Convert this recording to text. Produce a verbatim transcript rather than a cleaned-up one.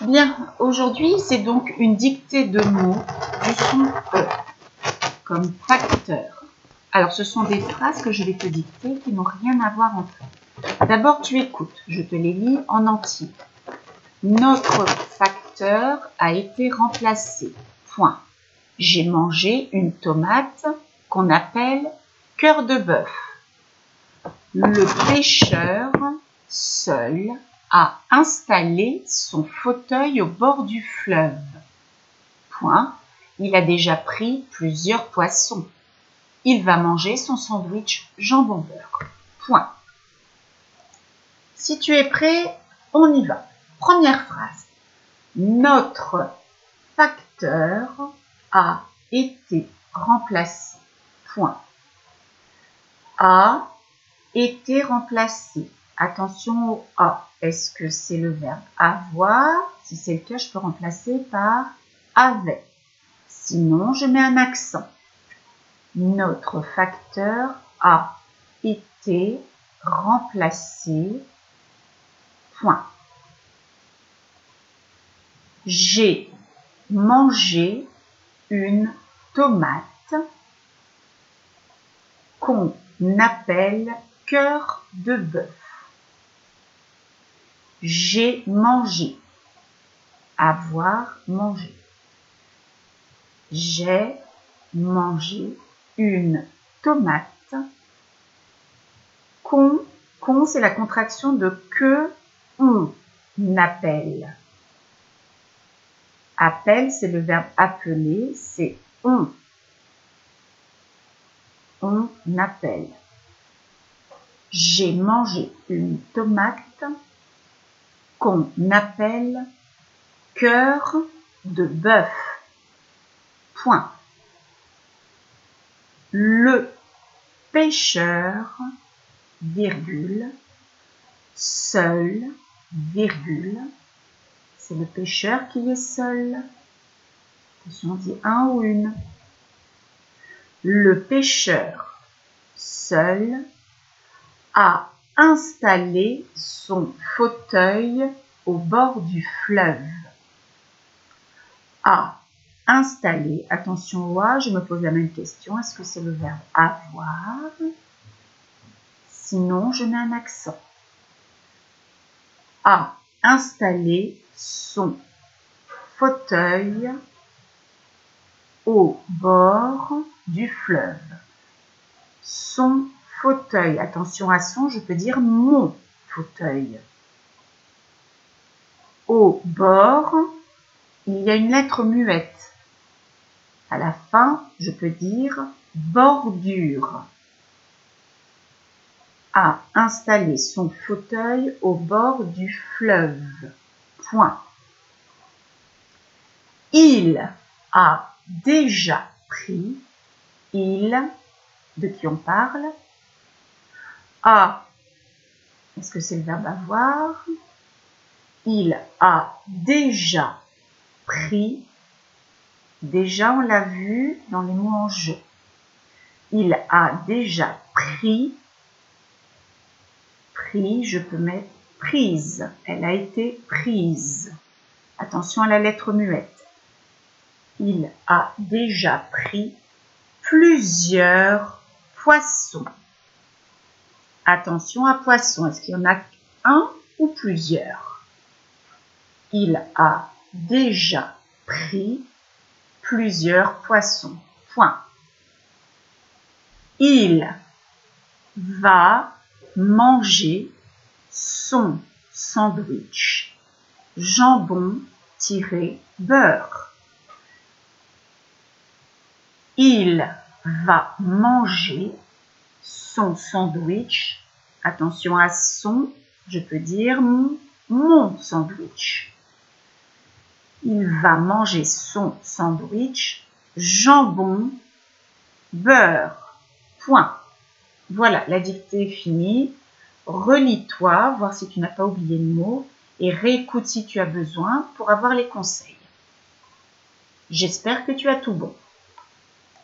Bien, aujourd'hui, c'est donc une dictée de mots du son E, comme facteur. Alors, ce sont des phrases que je vais te dicter qui n'ont rien à voir entre elles. D'abord, tu écoutes, je te les lis en entier. Notre facteur a été remplacé. Point. J'ai mangé une tomate qu'on appelle cœur de bœuf. Le pêcheur seul a installé son fauteuil au bord du fleuve. Point. Il a déjà pris plusieurs poissons. Il va manger son sandwich jambon beurre. Point. Si tu es prêt, on y va. Première phrase. Notre facteur a été remplacé. Point. A été remplacé. Attention au A. Est-ce que c'est le verbe avoir? Si c'est le cas, je peux remplacer par avait. Sinon, je mets un accent. Notre facteur a été remplacé. Point. J'ai mangé une tomate qu'on appelle cœur de bœuf. J'ai mangé. Avoir mangé. J'ai mangé une tomate qu'on, qu'on c'est la contraction de que on appelle. Appelle, c'est le verbe appeler, c'est on. On appelle. J'ai mangé une tomate qu'on appelle cœur de bœuf. Point. Le pêcheur, virgule, seul, virgule, c'est le pêcheur qui est seul. Attention, on dit un ou une. Le pêcheur seul a installé son fauteuil au bord du fleuve. A installé. Attention au A, je me pose la même question. Est-ce que c'est le verbe avoir? Sinon, je mets un accent. A installé son fauteuil au bord du fleuve. Son fauteuil. Attention à son, je peux dire mon fauteuil. Au bord, il y a une lettre muette. À la fin, je peux dire bordure. A installé son fauteuil au bord du fleuve. Point. Il a déjà pris. Il, de qui on parle. A, est-ce que c'est le verbe avoir? Il a déjà pris. Déjà, on l'a vu dans les mots en jeu. Il a déjà pris. Pris, je peux mettre prise. Elle a été prise. Attention à la lettre muette. Il a déjà pris plusieurs poissons. Attention à poisson. Est-ce qu'il y en a un ou plusieurs? Il a déjà pris plusieurs poissons. Point. Il va manger son sandwich jambon-beurre. Il va manger son sandwich. Attention à son, je peux dire mon, mon sandwich. Il va manger son sandwich jambon-beurre. Point. Voilà, la dictée est finie. Relis-toi, voir si tu n'as pas oublié le mot et réécoute si tu as besoin pour avoir les conseils. J'espère que tu as tout bon.